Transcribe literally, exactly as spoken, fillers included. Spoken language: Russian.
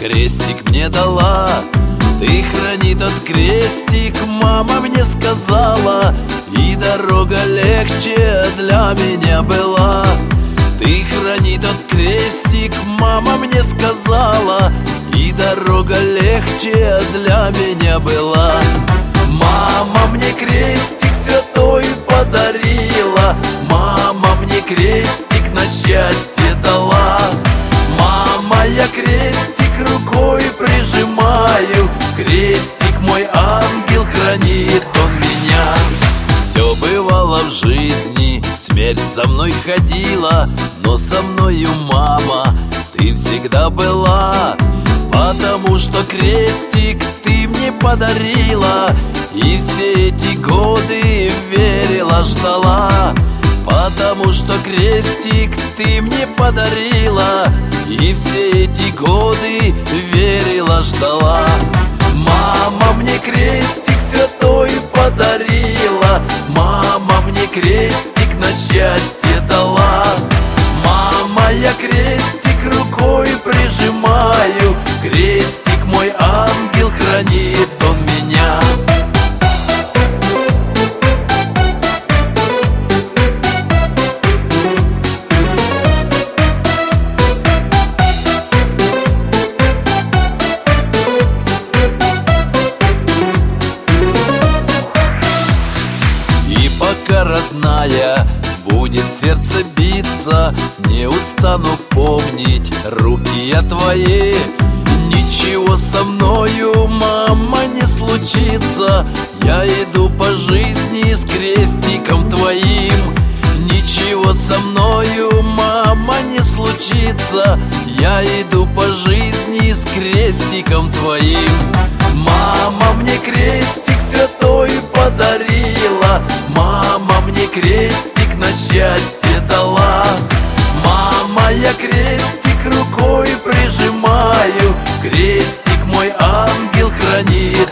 крестик мне дала. Ты храни тот крестик, мама мне сказала, и дорога легче для меня была. Ты храни тот крестик, мама мне сказала, и дорога легче для меня была. Мама мне крестик святой подарила, мама мне крестик на счастье дала. Мама, я крестик рукой прижимаю, крестик мой ангел, хранит он меня. Все бывало в жизни, смерть со мной ходила, но со мною, мама, ты всегда была. Потому что крестик ты мне подарила, и все эти годы верила, ждала. Потому что крестик ты мне подарила, и все эти годы верила, ждала. Мама мне крестик святой подарила, мама мне крестик на счастье дала. Мама, я крестик рукой прижимаю, крестик мой ангел, хранит он меня. Пока, родная, будет сердце биться, не устану помнить руки я твои. Ничего со мною, мама, не случится, я иду по жизни с крестиком твоим. Ничего со мною, мама, не случится, я иду по жизни с крестиком твоим. Мама мне крестик святой подарила, мама мне крестик на счастье дала. Мама, я крестик рукой прижимаю, крестик мой ангел, хранит